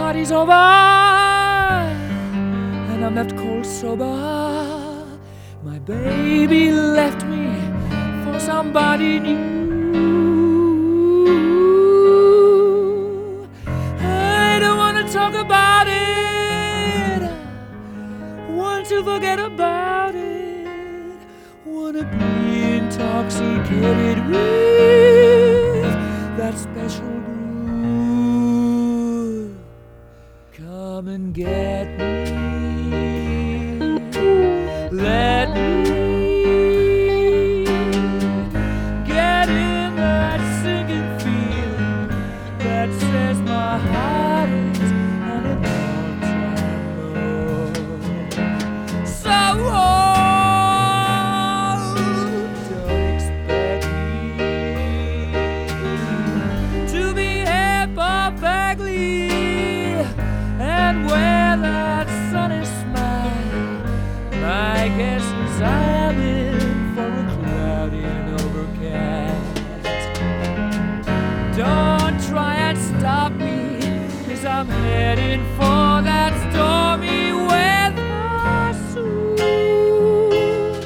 party's over and I'm left cold sober. My baby left me for somebody new. I don't wanna talk about it, want to forget about it, wanna be intoxicated with that special groove. Come and get me, let me get in that sinking feeling that says my heart is on an all-time low. So don't expect me to behave perfectly and wear that sunny smile. My guess is I'm in for a cloudy and overcast. Don't try and stop me, 'cause I'm heading for that stormy weather soon.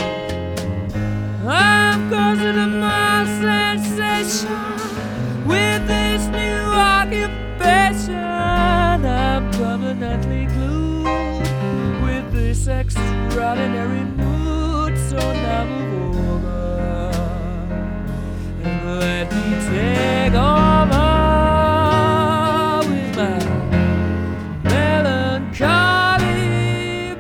I'm causing a mild sensation with this new occupation. I'm permanently glued with this extraordinary mood. So now move over and let me take over with my melancholy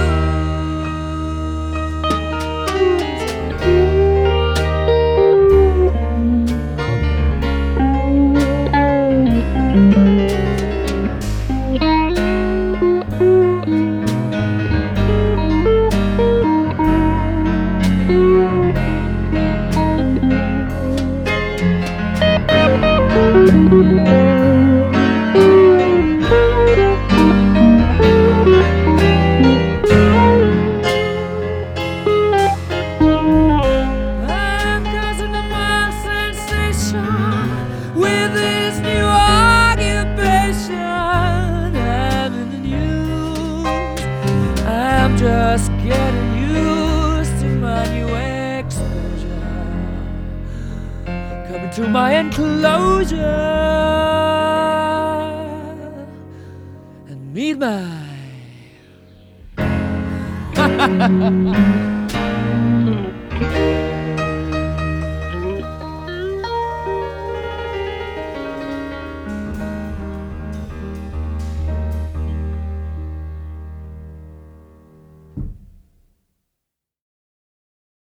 I'm causing a mild sensation with this new occupation. I'm in the news, I'm just getting used to my new exposure. Coming to my enclosure and meet my